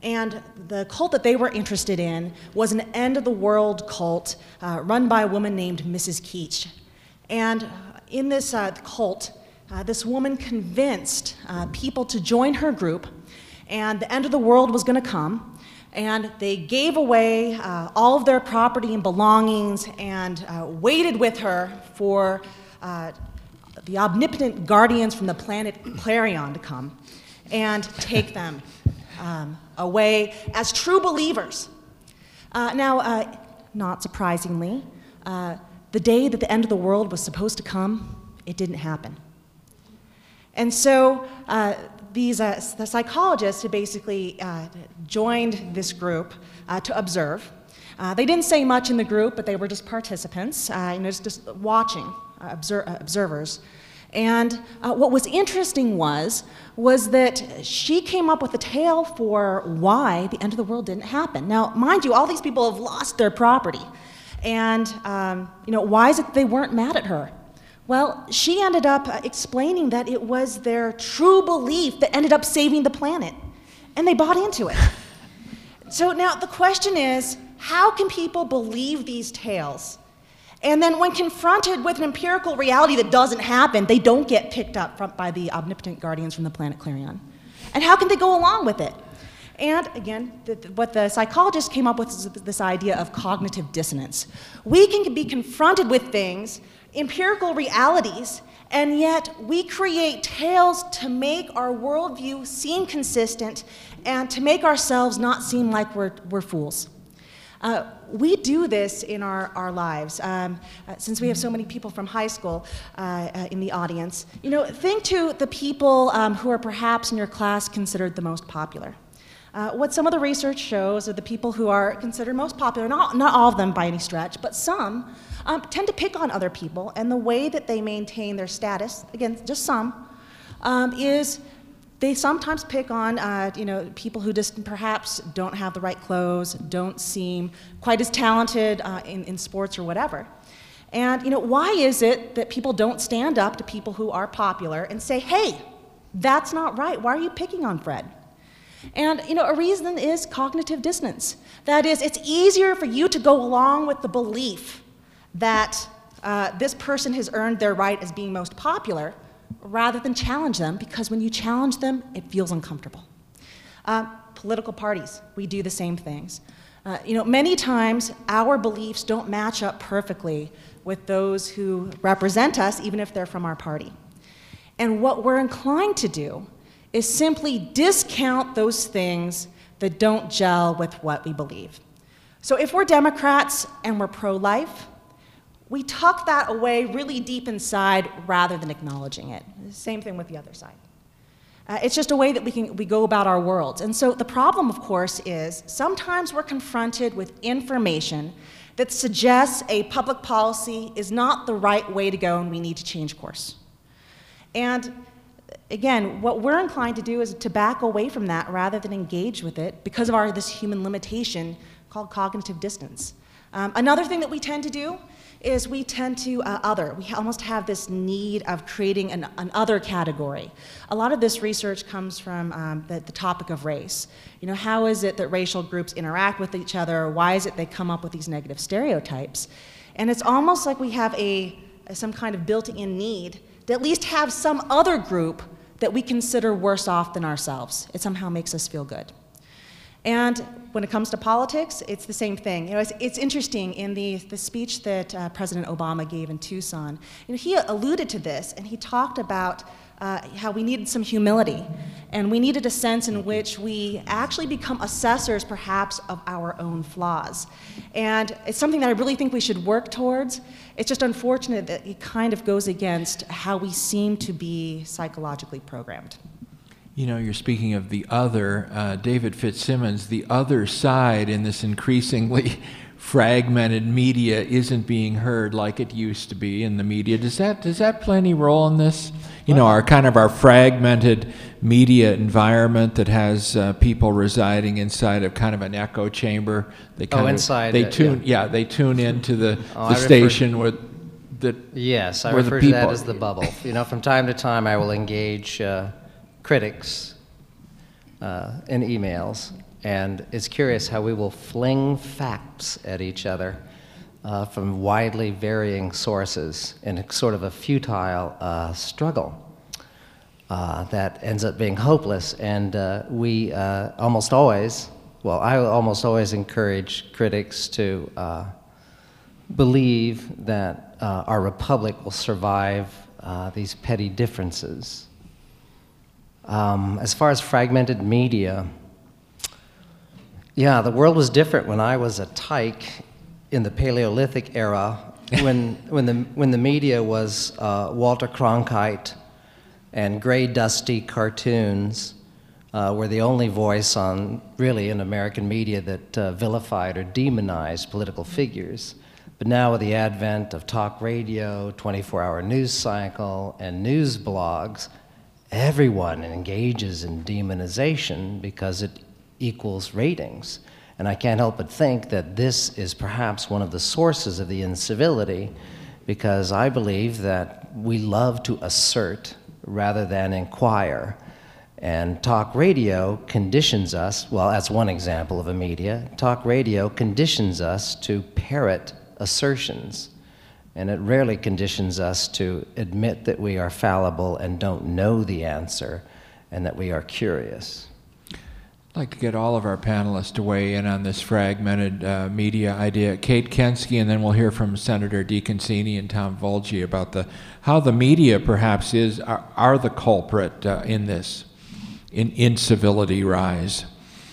And the cult that they were interested in was an end-of-the-world cult uh, run by a woman named Missus Keach. And in this uh, cult, uh, this woman convinced uh, people to join her group, and the end of the world was going to come. And they gave away uh, all of their property and belongings and uh, waited with her for uh, the omnipotent guardians from the planet Clarion to come and take them um, away as true believers. Uh, now, uh, not surprisingly, uh, the day that the end of the world was supposed to come, it didn't happen. And so uh, these uh, the psychologists who basically uh, joined this group uh, to observe. Uh, they didn't say much in the group, but they were just participants, uh, you know, just, just watching, uh, obser uh, observers. And uh, what was interesting was, was that she came up with a tale for why the end of the world didn't happen. Now, mind you, all these people have lost their property. And, um, you know, why is it that they weren't mad at her? Well, she ended up uh, explaining that it was their true belief that ended up saving the planet. And they bought into it. So now the question is, how can people believe these tales? And then when confronted with an empirical reality that doesn't happen, they don't get picked up from, by the omnipotent guardians from the planet Clarion. And how can they go along with it? And again, the, the, what the psychologists came up with is this idea of cognitive dissonance. We can be confronted with things, empirical realities, and yet we create tales to make our worldview seem consistent and to make ourselves not seem like we're, we're fools. Uh, we do this in our, our lives. Um, uh, since we have so many people from high school uh, uh, in the audience, you know, think to the people um, who are perhaps in your class considered the most popular. Uh, what some of the research shows are the people who are considered most popular, not, not all of them by any stretch, but some, um, tend to pick on other people, and the way that they maintain their status, again, just some, um, is they sometimes pick on uh, you know, people who just perhaps don't have the right clothes, don't seem quite as talented uh, in, in sports or whatever. And you know, why is it that people don't stand up to people who are popular and say, hey, that's not right, why are you picking on Fred? And you know, a reason is cognitive dissonance. That is, it's easier for you to go along with the belief that uh, this person has earned their right as being most popular rather than challenge them, because when you challenge them, it feels uncomfortable. Uh, political parties, we do the same things. Uh, you know, many times our beliefs don't match up perfectly with those who represent us, even if they're from our party. And what we're inclined to do is simply discount those things that don't gel with what we believe. So if we're Democrats and we're pro-life, we tuck that away really deep inside rather than acknowledging it. Same thing with the other side. Uh, it's just a way that we can we go about our worlds. And so the problem, of course, is sometimes we're confronted with information that suggests a public policy is not the right way to go and we need to change course. And again, what we're inclined to do is to back away from that rather than engage with it because of our this human limitation called cognitive dissonance. Um, another thing that we tend to do is we tend to uh, other. We almost have this need of creating an, an other category. A lot of this research comes from um, the, the topic of race. You know, how is it that racial groups interact with each other? Why is it they come up with these negative stereotypes? And it's almost like we have a, some kind of built-in need to at least have some other group that we consider worse off than ourselves. It somehow makes us feel good. And when it comes to politics, it's the same thing. You know, it's, it's interesting, in the, the speech that uh, President Obama gave in Tucson, you know, he alluded to this, and he talked about uh, how we needed some humility, and we needed a sense in which we actually become assessors, perhaps, of our own flaws. And it's something that I really think we should work towards. It's just unfortunate that it kind of goes against how we seem to be psychologically programmed.
You know, you're speaking of the other, uh, David Fitzsimmons, the other side in this increasingly fragmented media isn't being heard like it used to be in the media. Does that, does that play any role in this? You know, our kind of our fragmented media environment that has uh, people residing inside of kind of an echo chamber. They kind
Oh,
of,
inside
They
it,
tune,
yeah.
yeah, they tune into the,
Oh,
the
I refer-
station where the
Yes, I
where the
refer to that
people-
as the bubble. You know, from time to time, I will engage uh, critics uh, in emails, And it's curious how we will fling facts at each other uh, from widely varying sources in a sort of a futile uh, struggle uh, that ends up being hopeless. And uh, we uh, almost always, well, I almost always encourage critics to uh, believe that uh, our republic will survive uh, these petty differences. Um, as far as fragmented media, yeah, the world was different when I was a tyke in the Paleolithic era, when, when, the, when the media was uh, Walter Cronkite and gray, dusty cartoons uh, were the only voice on, really, in American media that uh, vilified or demonized political figures. But now with the advent of talk radio, twenty-four hour news cycle, and news blogs, everyone engages in demonization because it equals ratings. And I can't help but think that this is perhaps one of the sources of the incivility, because I believe that we love to assert rather than inquire. And talk radio conditions us, well, that's one example of a media, talk radio conditions us to parrot assertions. And it rarely conditions us to admit that we are fallible and don't know the answer, and that we are curious.
I'd like to get all of our panelists to weigh in on this fragmented uh, media idea. Kate Kensky, and then we'll hear from Senator DeConcini and Tom Volge about the how the media perhaps is are, are the culprit uh, in this in incivility rise.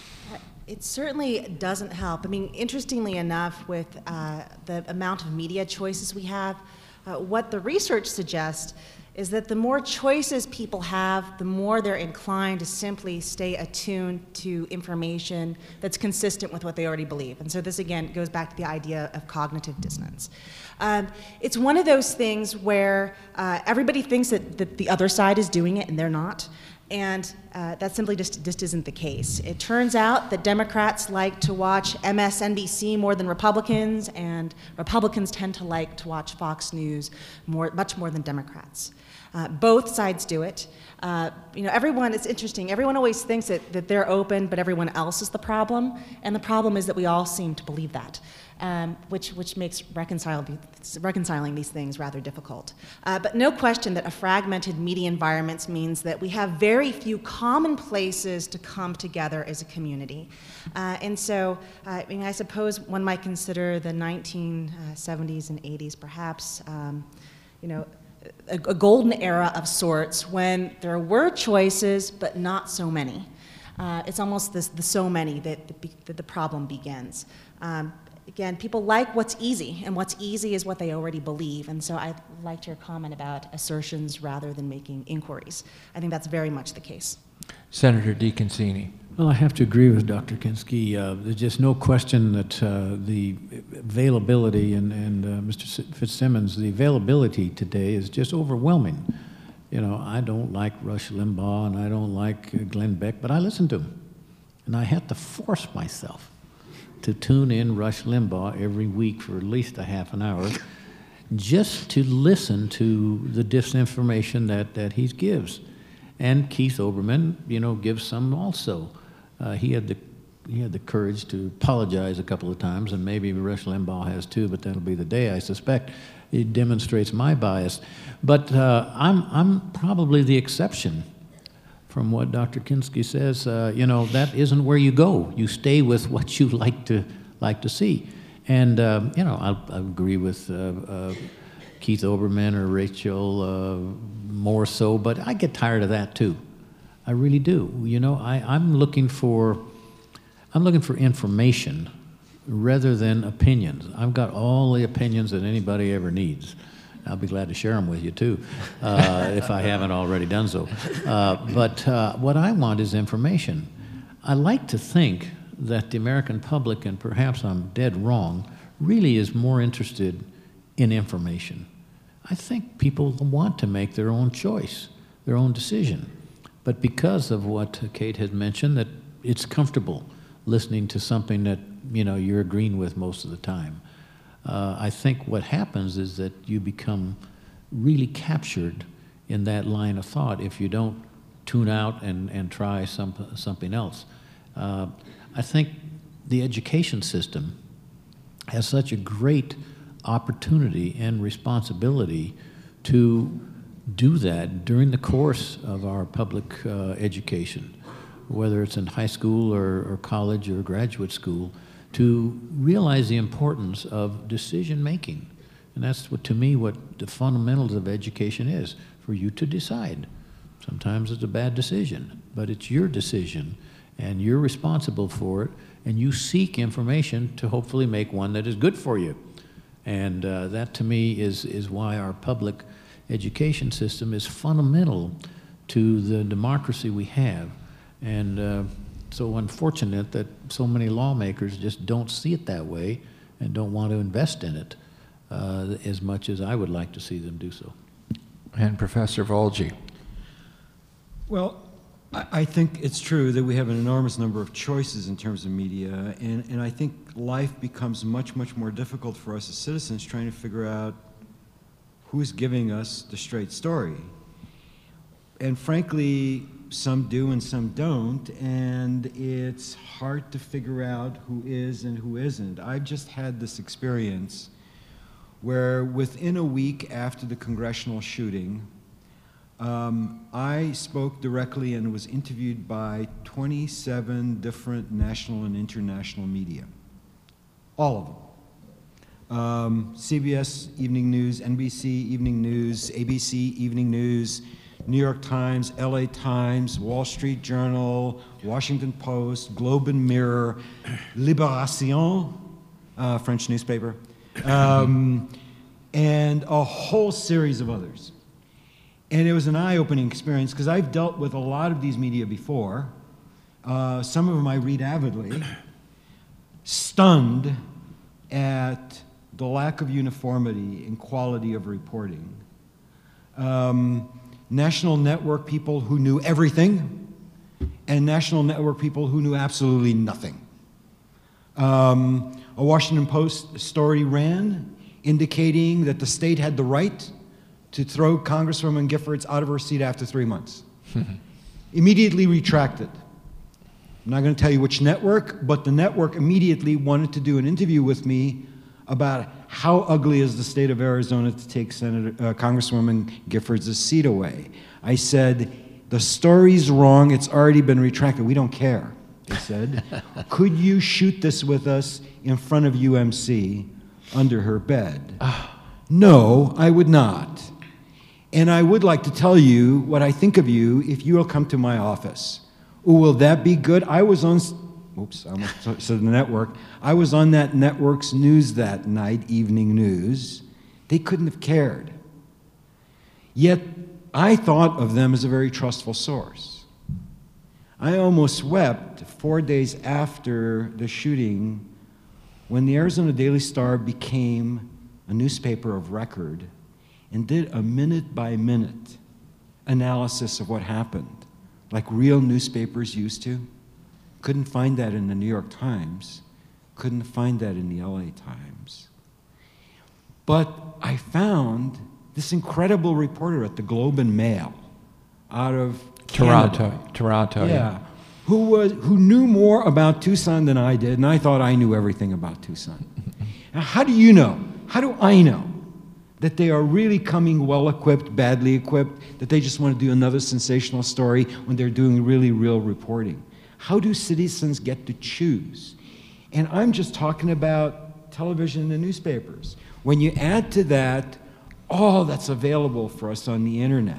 It certainly doesn't help. I mean, interestingly enough, with uh, the amount of media choices we have, uh, what the research suggests is that the more choices people have, the more they're inclined to simply stay attuned to information that's consistent with what they already believe. And so this, again, goes back to the idea of cognitive dissonance. Um, it's one of those things where uh, everybody thinks that, that the other side is doing it, and they're not. And uh, that simply just, just isn't the case. It turns out that Democrats like to watch M S N B C more than Republicans, and Republicans tend to like to watch Fox News more, much more than Democrats. Uh, both sides do it. Uh, you know, everyone, it's interesting, everyone always thinks that, that they're open, but everyone else is the problem. And the problem is that we all seem to believe that, um, which, which makes reconcile, reconciling these things rather difficult. Uh, but no question that a fragmented media environment means that we have very few common places to come together as a community. Uh, and so, uh, I mean, I suppose one might consider the nineteen seventies and eighties perhaps, um, you know, A, a golden era of sorts when there were choices, but not so many. Uh, it's almost this, the so many that the, that the problem begins. Um, again, people like what's easy, and what's easy is what they already believe. And so I liked your comment about assertions rather than making inquiries. I think that's very much the case.
Senator DeConcini.
Well, I have to agree with Doctor Kensky. Uh, there's just no question that uh, the availability, and, and uh, Mister Fitzsimmons, the availability today is just overwhelming. You know, I don't like Rush Limbaugh, and I don't like uh, Glenn Beck, but I listen to him. And I had to force myself to tune in Rush Limbaugh every week for at least a half an hour just to listen to the disinformation that, that he gives. And Keith Olbermann, you know, gives some also. Uh, he had the he had the courage to apologize a couple of times, and maybe Rush Limbaugh has too, but that'll be the day, I suspect. It demonstrates my bias. But uh, I'm I'm probably the exception from what Doctor Kensky says. Uh, you know, that isn't where you go. You stay with what you like to like to see. And uh, you know, I, I agree with uh, uh, Keith Olbermann or Rachel uh, more so, but I get tired of that too. I really do. You know, I, I'm looking for, I'm looking for information rather than opinions. I've got all the opinions that anybody ever needs. I'll be glad to share them with you too, uh, if I haven't already done so. Uh, but uh, what I want is information. I like to think that the American public, and perhaps I'm dead wrong, really is more interested in information. I think people want to make their own choice, their own decision. But because of what Kate had mentioned, that it's comfortable listening to something that, you know, you're agreeing with most of the time. Uh, I think what happens is that you become really captured in that line of thought if you don't tune out and, and try some, something else. Uh, I think the education system has such a great opportunity and responsibility to do that during the course of our public uh, education, whether it's in high school or, or college or graduate school, to realize the importance of decision making. And that's what, to me, what the fundamentals of education is, for you to decide. Sometimes it's a bad decision, but it's your decision, and you're responsible for it, and you seek information to hopefully make one that is good for you. And uh, that, to me, is, is why our public education system is fundamental to the democracy we have. And uh, so unfortunate that so many lawmakers just don't see it that way and don't want to invest in it uh, as much as I would like to see them do so.
And Professor Volge.
Well, I, I think it's true that we have an enormous number of choices in terms of media, and, and I think life becomes much, much more difficult for us as citizens trying to figure out who's giving us the straight story. And frankly, some do and some don't, and it's hard to figure out who is and who isn't. I've just had this experience where within a week after the congressional shooting, um, I spoke directly and was interviewed by twenty-seven different national and international media, all of them. Um, C B S Evening News, N B C Evening News, A B C Evening News, New York Times, L A Times, Wall Street Journal, Washington Post, Globe and Mirror, Libération, uh, French newspaper, um, and a whole series of others. And it was an eye-opening experience because I've dealt with a lot of these media before. Uh, some of them I read avidly, stunned at the lack of uniformity and quality of reporting. Um, national network people who knew everything, and national network people who knew absolutely nothing. Um, a Washington Post story ran indicating that the state had the right to throw Congresswoman Giffords out of her seat after three months. Immediately retracted. I'm not going to tell you which network, but the network immediately wanted to do an interview with me about how ugly is the state of Arizona to take Senator, uh, Congresswoman Giffords' seat away. I said, the story's wrong, it's already been retracted. We don't care, they said. Could you shoot this with us in front of U M C under her bed? No, I would not. And I would like to tell you what I think of you if you will come to my office. Ooh, will that be good? I was on, oops, I almost said the network. I was on that network's news that night, Evening News. They couldn't have cared. Yet, I thought of them as a very trustful source. I almost wept four days after the shooting when the Arizona Daily Star became a newspaper of record and did a minute-by-minute analysis of what happened, like real newspapers used to. Couldn't find that in the New York Times, couldn't find that in the L A Times. But I found this incredible reporter at the Globe and Mail out of
Toronto,
Canada.
Toronto.
Yeah,
Yeah.
who was who knew more about Tucson than I did, and I thought I knew everything about Tucson. Now, how do you know? How do I know that they are really coming well-equipped, badly equipped, that they just want to do another sensational story when they're doing really real reporting? How do citizens get to choose? And I'm just talking about television and newspapers. When you add to that all that's available for us on the internet,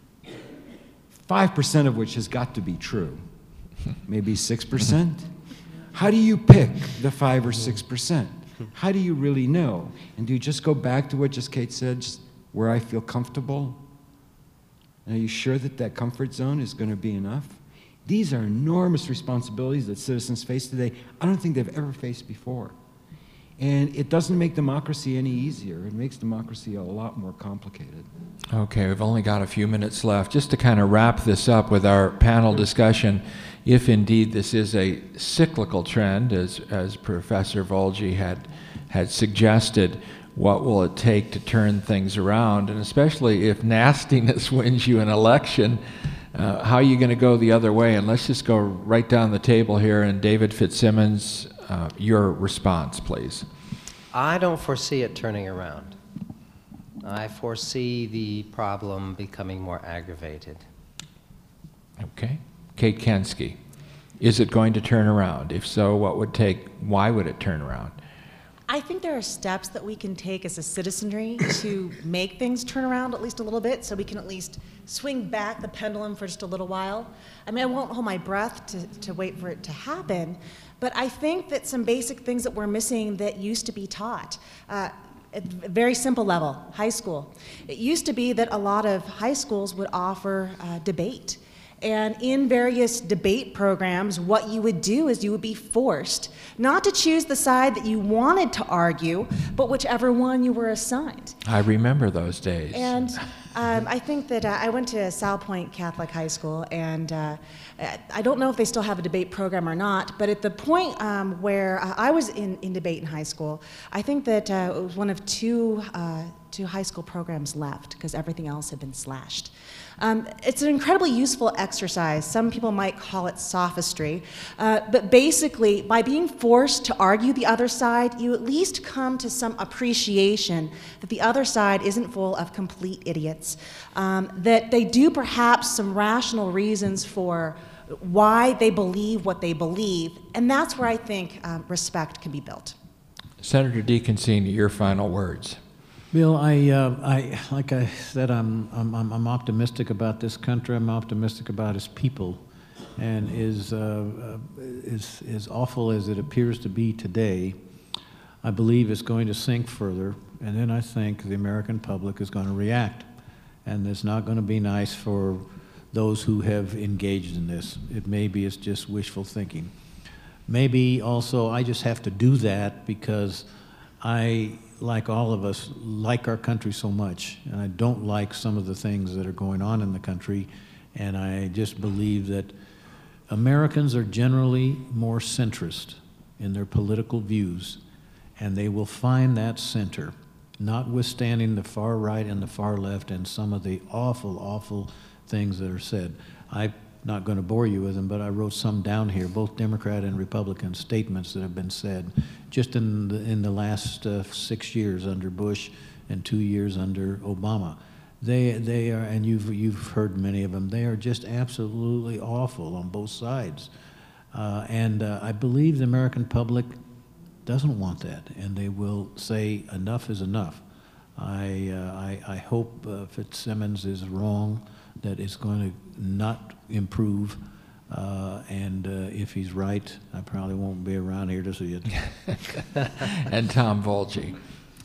five percent of which has got to be true, maybe six percent, how do you pick the five or six percent? How do you really know? And do you just go back to what just Kate said, just where I feel comfortable? Are you sure that that comfort zone is going to be enough? These are enormous responsibilities that citizens face today. I don't think they've ever faced before. And it doesn't make democracy any easier. It makes democracy a lot more complicated.
Okay, we've only got a few minutes left. Just to kind of wrap this up with our panel discussion, if indeed this is a cyclical trend, as, as Professor Volge had, had suggested, what will it take to turn things around? And especially if nastiness wins you an election, Uh, how are you going to go the other way? And let's just go right down the table here. And David Fitzsimmons, uh, your response, please.
I don't foresee it turning around. I foresee the problem becoming more aggravated.
Okay. Kate Kensky, is it going to turn around? If so, what would take, why would it turn around?
I think there are steps that we can take as a citizenry to make things turn around at least a little bit, so we can at least swing back the pendulum for just a little while. I mean, I won't hold my breath to, to wait for it to happen, but I think that some basic things that we're missing that used to be taught, uh, at a very simple level, high school. It used to be that a lot of high schools would offer uh, debate. And in various debate programs, what you would do is you would be forced not to choose the side that you wanted to argue, but whichever one you were assigned.
I remember those days.
And um, I think that uh, I went to Sal Point Catholic High School, and uh, I don't know if they still have a debate program or not, but at the point um, where uh, I was in, in debate in high school, I think that uh, it was one of two, uh, two high school programs left because everything else had been slashed. Um, it's an incredibly useful exercise. Some people might call it sophistry. Uh, but basically, by being forced to argue the other side, you at least come to some appreciation that the other side isn't full of complete idiots, um, that they do perhaps some rational reasons for why they believe what they believe, and that's where I think um, respect can be built.
Senator DeConcini, your final words.
Bill, I, uh, I, like I said, I'm, I'm, I'm optimistic about this country. I'm optimistic about its people, and is, uh, uh, is, as awful as it appears to be today, I believe it's going to sink further, and then I think the American public is going to react, and it's not going to be nice for those who have engaged in this. It maybe it's just wishful thinking. Maybe also I just have to do that because I, like all of us, like our country so much, and I don't like some of the things that are going on in the country, and I just believe that Americans are generally more centrist in their political views, and they will find that center, notwithstanding the far right and the far left and some of the awful, awful things that are said. I'm not going to bore you with them, but I wrote some down here, both Democrat and Republican statements that have been said just in the, in the last uh, six years under Bush and two years under Obama. They, they are, and you've, you've heard many of them, they are just absolutely awful on both sides. Uh, and uh, I believe the American public doesn't want that, and they will say enough is enough. I, uh, I, I hope uh, Fitzsimmons is wrong, that it's going to not improve, uh, and uh, if he's right, I probably won't be around here to see it.
And Tom Volge.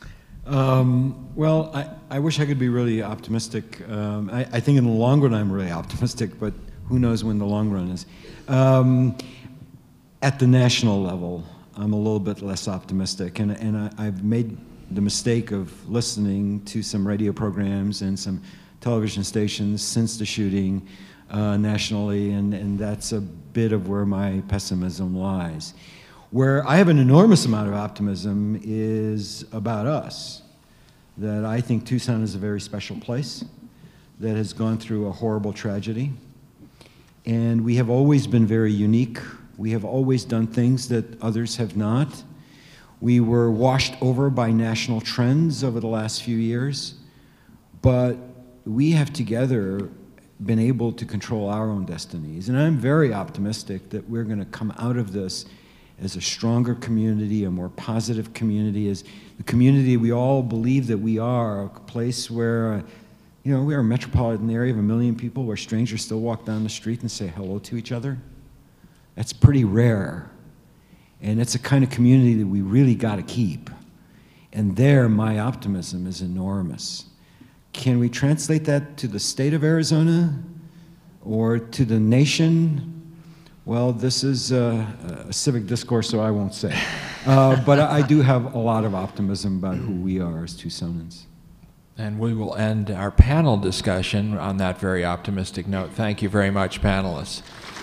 Um, well, I, I wish I could be really optimistic. Um, I, I think in the long run I'm really optimistic, but who knows when the long run is. Um, at the national level, I'm a little bit less optimistic, and, and I, I've made the mistake of listening to some radio programs and some television stations since the shooting uh, nationally, and, and that's a bit of where my pessimism lies. Where I have an enormous amount of optimism is about us, that I think Tucson is a very special place that has gone through a horrible tragedy, and we have always been very unique. We have always done things that others have not. We were washed over by national trends over the last few years, but we have together been able to control our own destinies. And I'm very optimistic that we're going to come out of this as a stronger community, a more positive community, as the community we all believe that we are, a place where, uh, you know, we are a metropolitan area of a million people where strangers still walk down the street and say hello to each other. That's pretty rare. And it's a kind of community that we really got to keep. And there, my optimism is enormous. Can we translate that to the state of Arizona or to the nation? Well, this is a, a civic discourse, so I won't say. Uh, but I do have a lot of optimism about who we are as Tucsonans.
And we will end our panel discussion on that very optimistic note. Thank you very much, panelists.